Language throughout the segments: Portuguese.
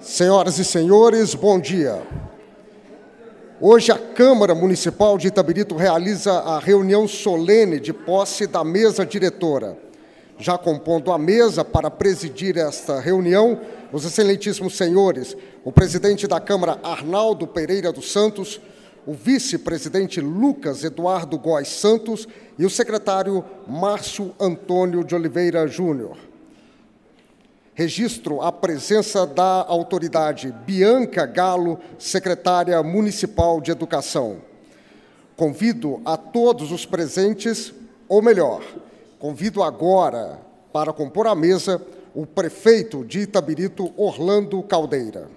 Senhoras e senhores, bom dia. Hoje a Câmara Municipal de Itabirito realiza a reunião solene de posse da mesa diretora. Já compondo a mesa para presidir esta reunião, os excelentíssimos senhores, o presidente da Câmara, Arnaldo Pereira dos Santos, o vice-presidente Lucas Eduardo Góes Santos e o secretário Márcio Antônio de Oliveira Júnior. Registro a presença da autoridade Bianca Galo, secretária municipal de Educação. Convido a todos os presentes, ou melhor, convido agora para compor a mesa o prefeito de Itabirito, Orlando Caldeira.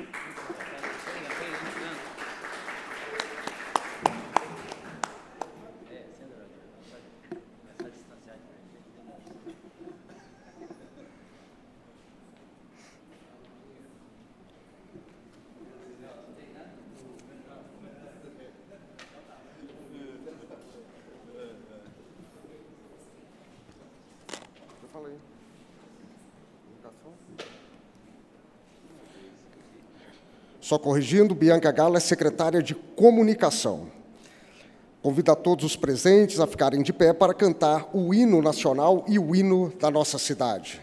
Só corrigindo, Bianca Galo é secretária de Comunicação. Convido a todos os presentes a ficarem de pé para cantar o hino nacional e o hino da nossa cidade.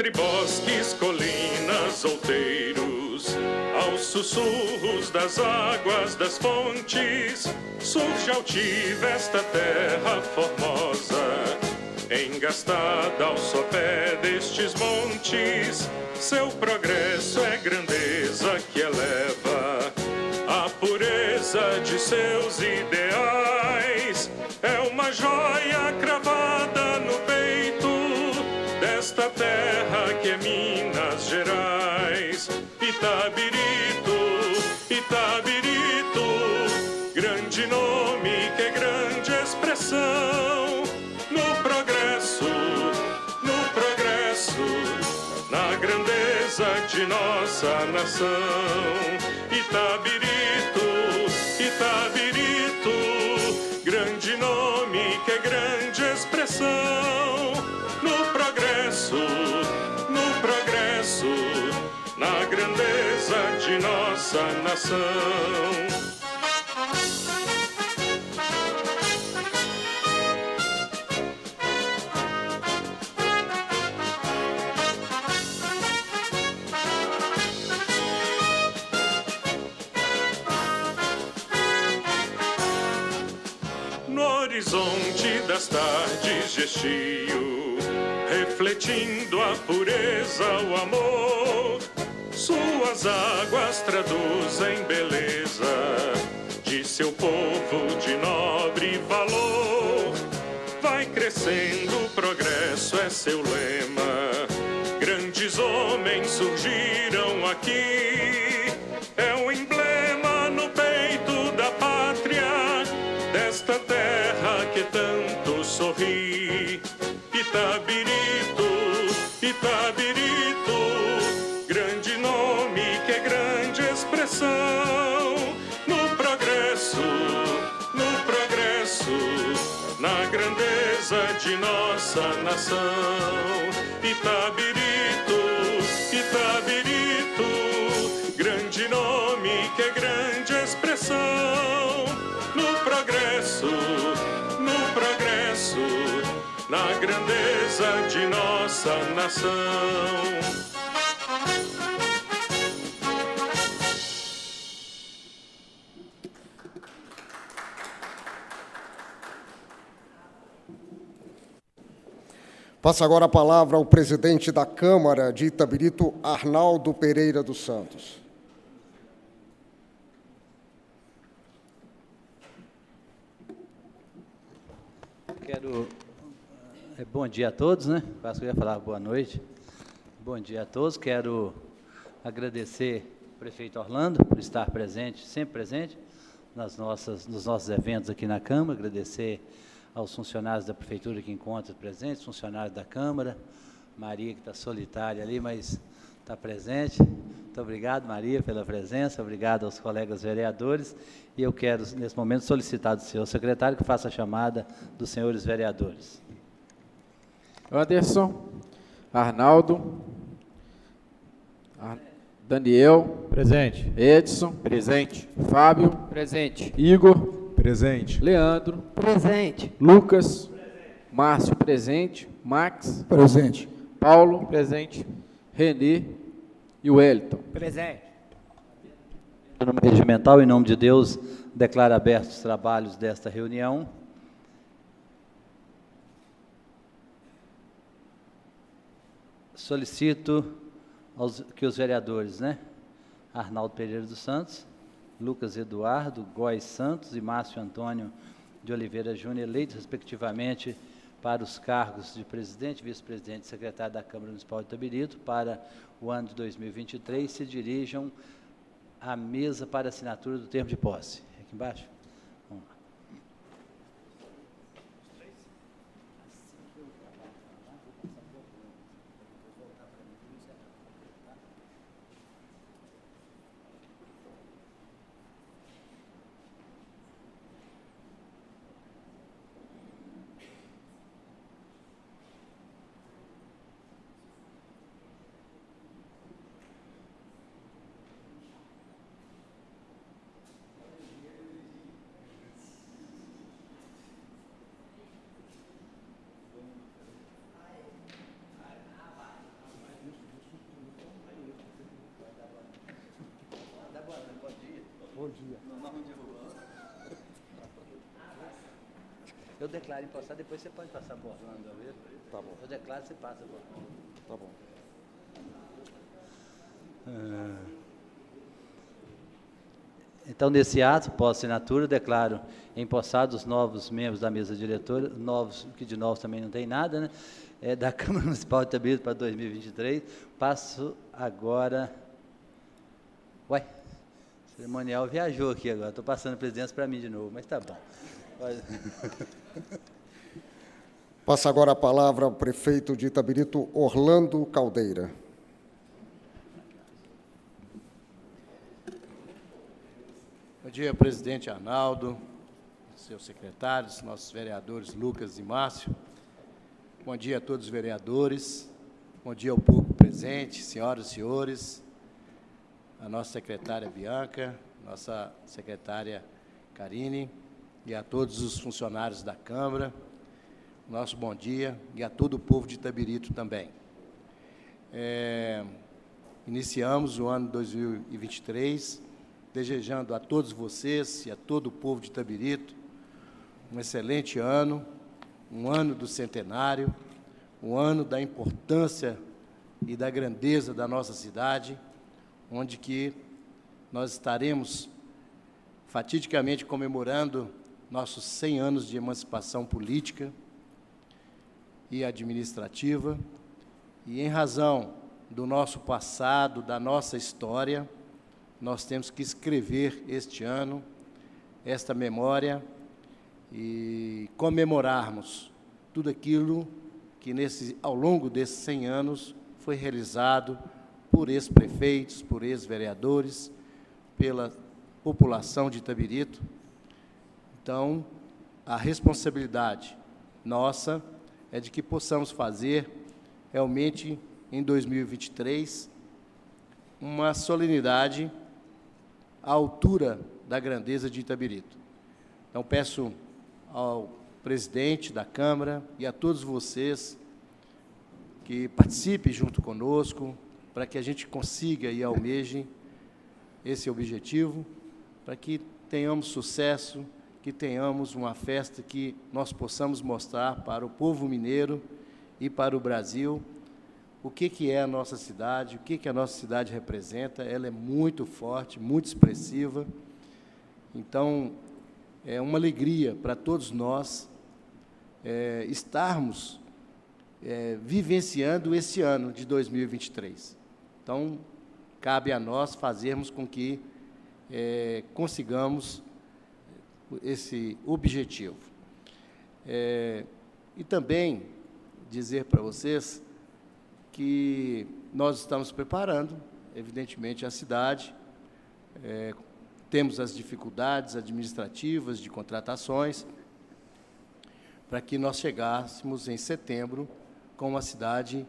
Entre bosques, colinas, outeiros, aos sussurros das águas das fontes, surge altiva esta terra formosa, engastada ao sopé destes montes. Seu progresso é grandeza que eleva a pureza de seus ideais. É uma joia cravada no peito desta terra que é Minas Gerais. Itabirito, Itabirito, grande nome que é grande expressão. No progresso, na grandeza de nossa nação. Itabirito, Itabirito, grande nome que é grande expressão. No progresso, na grandeza de nossa nação. No horizonte das tardes de estio, refletindo a pureza, o amor, suas águas traduzem beleza de seu povo de nobre valor. Vai crescendo, o progresso é seu lema. Grandes homens surgiram aqui. É um emblema no peito da pátria, desta terra que tanto sorri. Itabirito, Itabirito, grande nome que é grande expressão. No progresso, na grandeza de nossa nação. Itabirito, Itabirito, grande nome que é grande expressão. No progresso, na grandeza de nossa nação. Passa agora a palavra ao presidente da Câmara de Itabirito, Arnaldo Pereira dos Santos. Bom dia a todos, né? Quase que eu ia falar boa noite. Bom dia a todos. Quero agradecer ao prefeito Orlando por estar presente, sempre presente, nos nossos eventos aqui na Câmara. Agradecer aos funcionários da Prefeitura que encontram presentes, funcionários da Câmara, Maria, que está solitária ali, mas está presente. Muito obrigado, Maria, pela presença, obrigado aos colegas vereadores, e eu quero, nesse momento, solicitar do senhor secretário que faça a chamada dos senhores vereadores. Anderson, Arnaldo, Daniel. Presente. Edson. Presente. Fábio. Presente. Igor. Presente. Leandro. Presente. Lucas. Márcio. Presente. Max. Presente. Paulo. Presente. Renê e Wellington. Presente. No nome regimental, em nome de Deus, declaro abertos os trabalhos desta reunião. Solicito que os vereadores, Arnaldo Pereira dos Santos, Lucas Eduardo, Góes Santos e Márcio Antônio de Oliveira Júnior, eleitos respectivamente para os cargos de presidente, vice-presidente e secretário da Câmara Municipal de Itabirito para o ano de 2023, se dirijam à mesa para assinatura do termo de posse. Aqui embaixo. Vamos lá. Eu declaro empossado, depois você pode passar por Orlando. Tá bom. Eu declaro, você passa por Orlando. Tá bom. Então, nesse ato, pós-assinatura, declaro empossados os novos membros da mesa diretora, novos, que de novos também não tem nada, né? Da Câmara Municipal de Itabirito para 2023. Passo agora... Ué, o cerimonial viajou aqui agora, estou passando a presidência para mim de novo, mas tá bom. Passa agora a palavra ao prefeito de Itabirito, Orlando Caldeira. Bom dia, presidente Arnaldo, seus secretários, nossos vereadores Lucas e Márcio. Bom dia a todos os vereadores, bom dia ao público presente, senhoras e senhores, a nossa secretária Bianca, nossa secretária Karine e a todos os funcionários da Câmara, nosso bom dia e a todo o povo de Itabirito também. Iniciamos o ano 2023 desejando a todos vocês e a todo o povo de Itabirito um excelente ano, um ano do centenário, um ano da importância e da grandeza da nossa cidade, onde que nós estaremos fatidicamente comemorando nossos 100 anos de emancipação política e administrativa, e em razão do nosso passado, da nossa história, nós temos que escrever este ano, esta memória, e comemorarmos tudo aquilo que ao longo desses 100 anos foi realizado por ex-prefeitos, por ex-vereadores, pela população de Itabirito. Então, a responsabilidade nossa é de que possamos fazer realmente, em 2023, uma solenidade à altura da grandeza de Itabirito. Então, peço ao presidente da Câmara e a todos vocês que participem junto conosco para que a gente consiga e almeje esse objetivo, para que tenhamos sucesso, que tenhamos uma festa que nós possamos mostrar para o povo mineiro e para o Brasil o que é a nossa cidade, o que a nossa cidade representa. Ela é muito forte, muito expressiva. Então, é uma alegria para todos nós estarmos vivenciando esse ano de 2023. Então, cabe a nós fazermos com que consigamos esse objetivo. E também dizer para vocês que nós estamos preparando, evidentemente, a cidade, temos as dificuldades administrativas de contratações, para que nós chegássemos em setembro com uma cidade,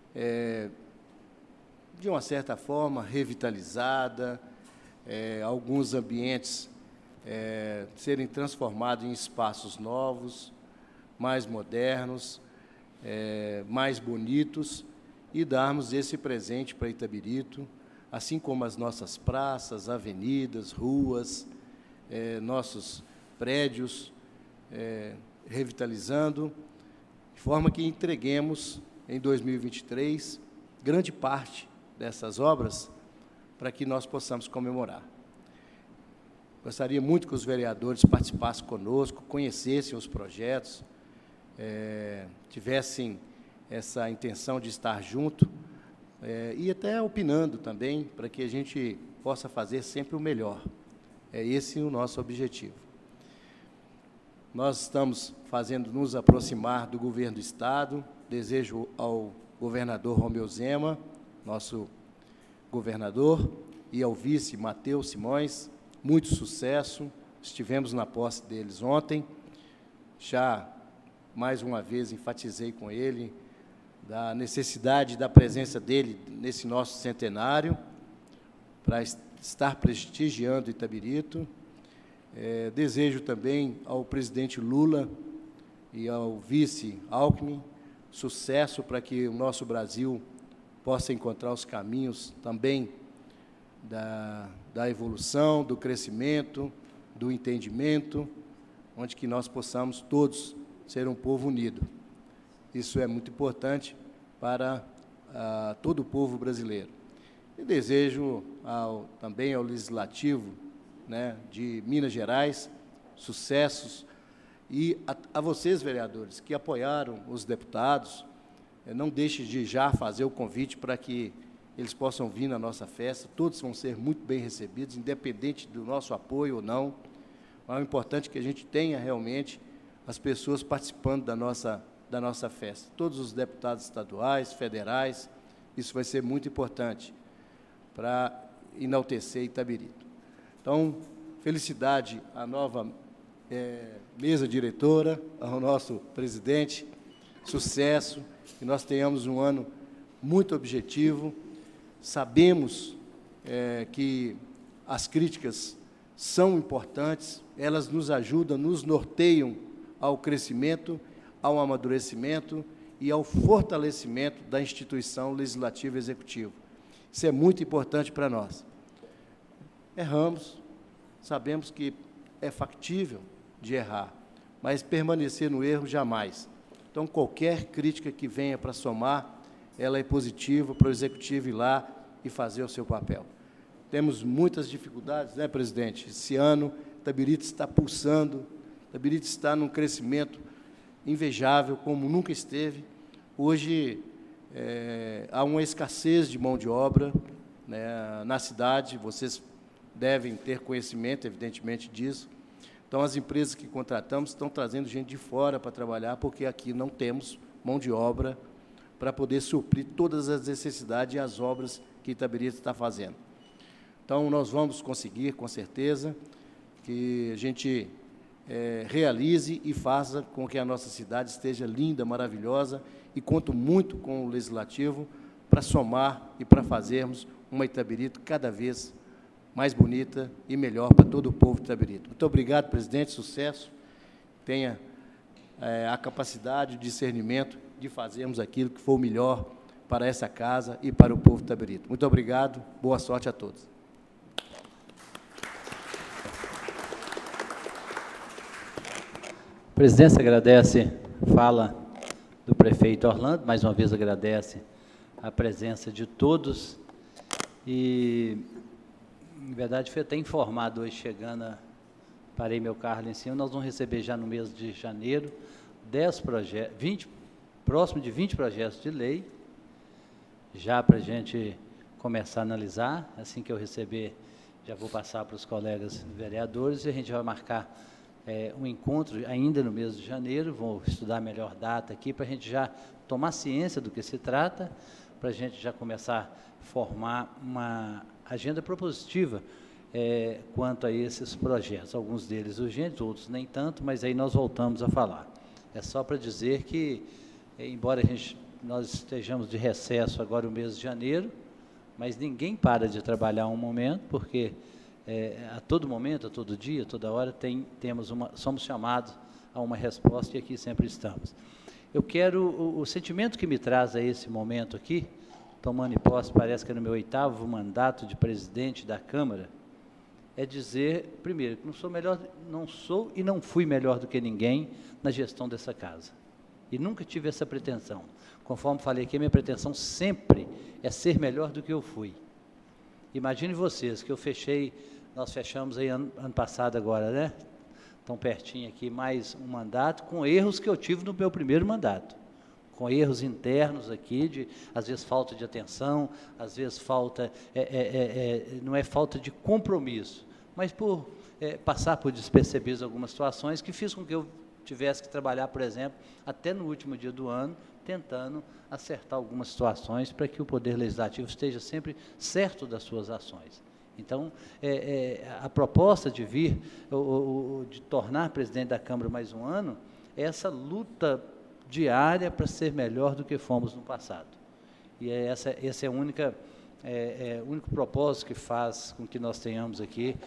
de uma certa forma, revitalizada, alguns ambientes serem transformados em espaços novos, mais modernos, mais bonitos, e darmos esse presente para Itabirito, assim como as nossas praças, avenidas, ruas, nossos prédios, revitalizando, de forma que entreguemos, em 2023, grande parte dessas obras para que nós possamos comemorar. Gostaria muito que os vereadores participassem conosco, conhecessem os projetos, tivessem essa intenção de estar junto, e até opinando também, para que a gente possa fazer sempre o melhor. É esse o nosso objetivo. Nós estamos nos aproximar do governo do Estado. Desejo ao governador Romeu Zema, nosso governador, e ao vice Matheus Simões, muito sucesso. Estivemos na posse deles ontem. Já, mais uma vez, enfatizei com ele da necessidade da presença dele nesse nosso centenário, para estar prestigiando Itabirito. Desejo também ao presidente Lula e ao vice Alckmin sucesso para que o nosso Brasil possa encontrar os caminhos também da evolução, do crescimento, do entendimento, onde que nós possamos todos ser um povo unido. Isso é muito importante para todo o povo brasileiro. E desejo também ao Legislativo, né, de Minas Gerais sucessos, e a vocês, vereadores, que apoiaram os deputados, não deixe de já fazer o convite para que eles possam vir na nossa festa. Todos vão ser muito bem recebidos, independente do nosso apoio ou não. Mas o importante é que a gente tenha realmente as pessoas participando da nossa festa. Todos os deputados estaduais, federais, isso vai ser muito importante para enaltecer Itabirito. Então, felicidade à nova mesa diretora, ao nosso presidente, sucesso, que nós tenhamos um ano muito objetivo. Sabemos que as críticas são importantes, elas nos ajudam, nos norteiam ao crescimento, ao amadurecimento e ao fortalecimento da instituição legislativa e executiva. Isso é muito importante para nós. Erramos, sabemos que é factível de errar, mas permanecer no erro jamais. Então, qualquer crítica que venha para somar, ela é positiva para o Executivo ir lá e fazer o seu papel. Temos muitas dificuldades, né, presidente? Esse ano, Itabirito está pulsando, Itabirito está num crescimento invejável, como nunca esteve. Hoje, há uma escassez de mão de obra, né, na cidade, vocês devem ter conhecimento, evidentemente, disso. Então, as empresas que contratamos estão trazendo gente de fora para trabalhar, porque aqui não temos mão de obra para poder suprir todas as necessidades e as obras que Itabirito está fazendo. Então, nós vamos conseguir, com certeza, que a gente realize e faça com que a nossa cidade esteja linda, maravilhosa, e conto muito com o Legislativo para somar e para fazermos uma Itabirito cada vez mais bonita e melhor para todo o povo de Itabirito. Muito obrigado, presidente, sucesso. Tenha a capacidade, o discernimento de fazermos aquilo que for o melhor para essa casa e para o povo de Itabirito. Muito obrigado, boa sorte a todos. A presidência agradece a fala do prefeito Orlando, mais uma vez agradece a presença de todos e, em verdade, foi até informado hoje, chegando, parei meu carro ali em cima, nós vamos receber já no mês de janeiro 10 projetos, próximo de 20 projetos de lei, já para a gente começar a analisar. Assim que eu receber, já vou passar para os colegas vereadores e a gente vai marcar um encontro ainda no mês de janeiro. Vou estudar a melhor data aqui para a gente já tomar ciência do que se trata, para a gente já começar a formar uma agenda propositiva quanto a esses projetos, alguns deles urgentes, outros nem tanto, mas aí nós voltamos a falar. É só para dizer que, embora nós estejamos de recesso agora o mês de janeiro, mas ninguém para de trabalhar um momento, porque a todo momento, a todo dia, a toda hora, somos chamados a uma resposta e aqui sempre estamos. Eu quero, o sentimento que me traz a esse momento aqui, tomando posse, parece que é no meu 8º mandato de presidente da Câmara, é dizer, primeiro, que não sou e não fui melhor do que ninguém na gestão dessa casa. E nunca tive essa pretensão. Conforme falei aqui, a minha pretensão sempre é ser melhor do que eu fui. Imagine vocês que nós fechamos aí ano passado agora, né? Tão pertinho aqui, mais um mandato, com erros que eu tive no meu primeiro mandato. Com erros internos aqui, às vezes falta de atenção, às vezes não é falta de compromisso, mas por passar por despercebidos algumas situações que fiz com que eu tivesse que trabalhar, por exemplo, até no último dia do ano, tentando acertar algumas situações para que o Poder Legislativo esteja sempre certo das suas ações. Então, a proposta de vir, de tornar presidente da Câmara mais um ano, é essa luta diária para ser melhor do que fomos no passado. E esse é o único propósito que faz com que nós tenhamos aqui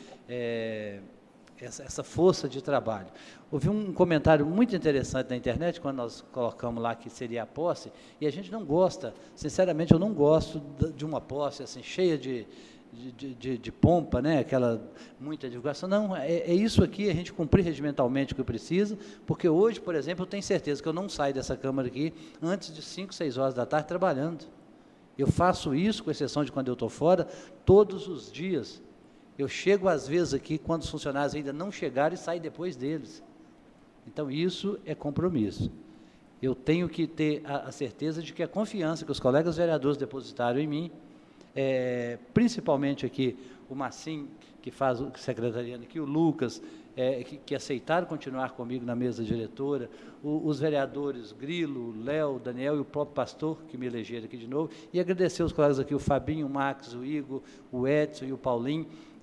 essa força de trabalho. Houve um comentário muito interessante na internet, quando nós colocamos lá que seria a posse, e a gente não gosta, sinceramente, eu não gosto de uma posse assim, cheia de de pompa, né? Aquela muita divulgação. Não, é isso aqui, a gente cumprir regimentalmente o que precisa, porque hoje, por exemplo, eu tenho certeza que eu não saio dessa Câmara aqui antes de 5, 6 horas da tarde trabalhando. Eu faço isso, com exceção de quando eu estou fora, todos os dias. Eu chego, às vezes, aqui, quando os funcionários ainda não chegaram, e saio depois deles. Então, isso é compromisso. Eu tenho que ter a certeza de que a confiança que os colegas vereadores depositaram em mim, principalmente aqui o Massim, que faz o secretariado aqui, o Lucas, que aceitaram continuar comigo na mesa diretora, os vereadores Grilo, Léo, Daniel e o próprio pastor, que me elegeram aqui de novo, e agradecer os colegas aqui, o Fabinho, o Max, o Igor, o Edson e o Paulinho,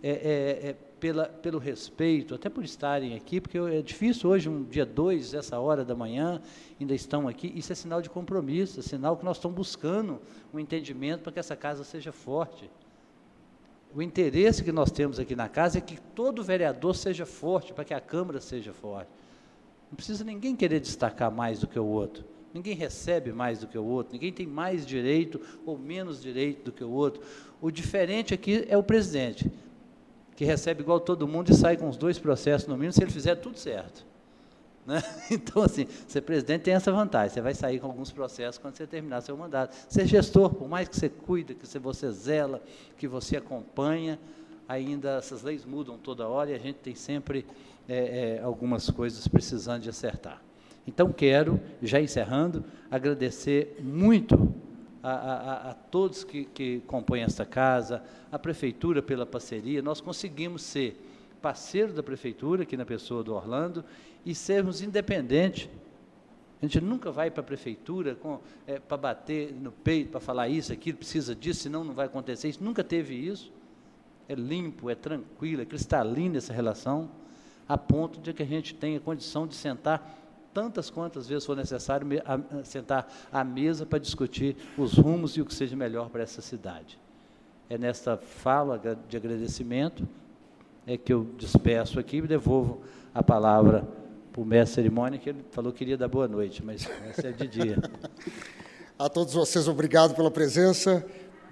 pelo respeito, até por estarem aqui, porque é difícil hoje, um dia 2, essa hora da manhã, ainda estão aqui, isso é sinal de compromisso, é sinal que nós estamos buscando um entendimento para que essa casa seja forte. O interesse que nós temos aqui na casa é que todo vereador seja forte, para que a Câmara seja forte. Não precisa ninguém querer destacar mais do que o outro, ninguém recebe mais do que o outro, ninguém tem mais direito ou menos direito do que o outro. O diferente aqui é o presidente, que recebe igual todo mundo e sai com os 2 processos no mínimo, se ele fizer tudo certo. Né? Então, assim, ser presidente tem essa vantagem, você vai sair com alguns processos quando você terminar seu mandato. Ser gestor, por mais que você cuida, que você zela, que você acompanha, ainda essas leis mudam toda hora e a gente tem sempre algumas coisas precisando de acertar. Então, quero, já encerrando, agradecer muito a todos que compõem esta casa, a Prefeitura pela parceria. Nós conseguimos ser parceiro da Prefeitura, aqui na pessoa do Orlando, e sermos independentes. A gente nunca vai para a Prefeitura para bater no peito, para falar isso, aquilo, precisa disso, senão não vai acontecer isso. Nunca teve isso. É limpo, é tranquilo, é cristalina essa relação, a ponto de que a gente tenha condição de sentar tantas quantas vezes for necessário, sentar à mesa para discutir os rumos e o que seja melhor para essa cidade. É nesta fala de agradecimento que eu despeço aqui e devolvo a palavra para o mestre de cerimônia, que ele falou que queria dar boa noite, mas essa é de dia. A todos vocês, obrigado pela presença.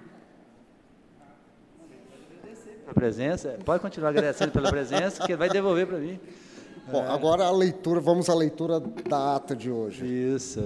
A presença, pode continuar agradecendo pela presença, que ele vai devolver para mim. Bom, agora vamos à leitura da ata de hoje. Isso.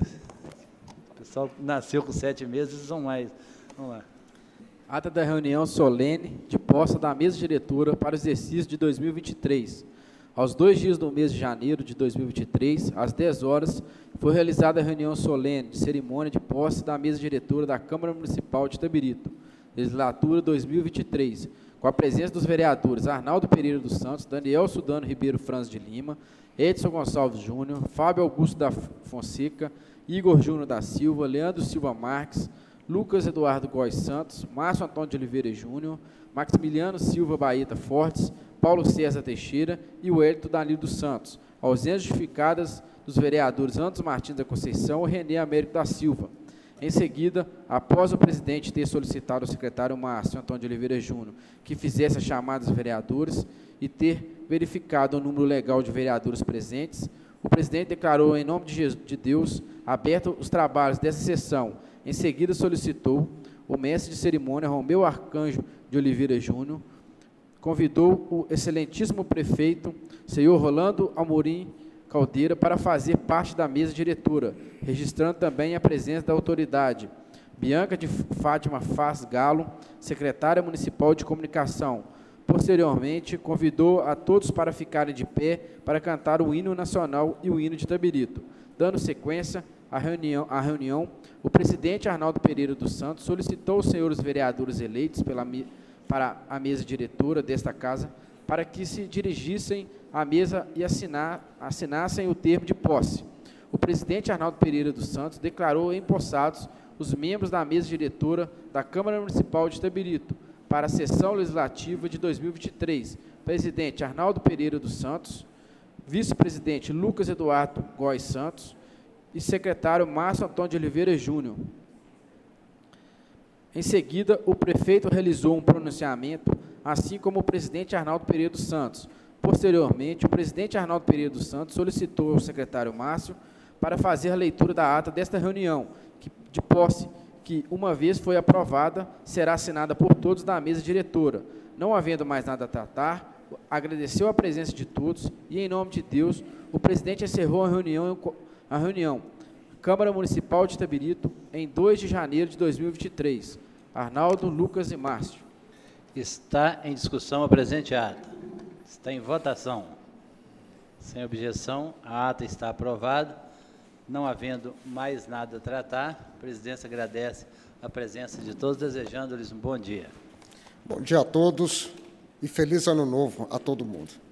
O pessoal nasceu com 7 meses, são mais. Vamos lá. Ata da reunião solene de posse da mesa diretora para o exercício de 2023. Aos 2 dias do mês de janeiro de 2023, às 10 horas, foi realizada a reunião solene de cerimônia de posse da mesa diretora da Câmara Municipal de Itabirito, legislatura 2023, com a presença dos vereadores Arnaldo Pereira dos Santos, Daniel Sudano Ribeiro Franz de Lima, Edson Gonçalves Júnior, Fábio Augusto da Fonseca, Igor Júnior da Silva, Leandro Silva Marques, Lucas Eduardo Góes Santos, Márcio Antônio de Oliveira Júnior, Maximiliano Silva Baeta Fortes, Paulo César Teixeira e o Hélito Danilo dos Santos, ausências justificadas dos vereadores Anderson Martins da Conceição e Renê Américo da Silva. Em seguida, após o presidente ter solicitado ao secretário Márcio Antônio de Oliveira Júnior que fizesse a chamada dos vereadores e ter verificado o número legal de vereadores presentes, o presidente declarou, em nome de Deus, aberto os trabalhos dessa sessão. Em seguida, solicitou o mestre de cerimônia, Romeu Arcanjo de Oliveira Júnior, convidou o excelentíssimo prefeito, senhor Rolando Amorim Caldeira, para fazer parte da mesa diretora, registrando também a presença da autoridade Bianca de Fátima Faz Galo, secretária municipal de comunicação. Posteriormente, convidou a todos para ficarem de pé para cantar o hino nacional e o hino de Itabirito. Dando sequência à reunião, o presidente Arnaldo Pereira dos Santos solicitou aos senhores vereadores eleitos para a mesa diretora desta casa para que se dirigissem à mesa e assinassem o termo de posse. O presidente Arnaldo Pereira dos Santos declarou empossados os membros da mesa diretora da Câmara Municipal de Itabirito para a sessão legislativa de 2023. Presidente Arnaldo Pereira dos Santos, vice-presidente Lucas Eduardo Góes Santos e secretário Márcio Antônio de Oliveira Júnior. Em seguida, o prefeito realizou um pronunciamento, assim como o presidente Arnaldo Pereira dos Santos. Posteriormente, o presidente Arnaldo Pereira dos Santos solicitou ao secretário Márcio para fazer a leitura da ata desta reunião de posse, que, uma vez foi aprovada, será assinada por todos da mesa diretora. Não havendo mais nada a tratar, agradeceu a presença de todos e, em nome de Deus, o presidente encerrou a reunião. Câmara Municipal de Itabirito, em 2 de janeiro de 2023. Arnaldo, Lucas e Márcio. Está em discussão a presente ata. Está em votação. Sem objeção, a ata está aprovada. Não havendo mais nada a tratar, a presidência agradece a presença de todos, desejando-lhes um bom dia. Bom dia a todos e feliz ano novo a todo mundo.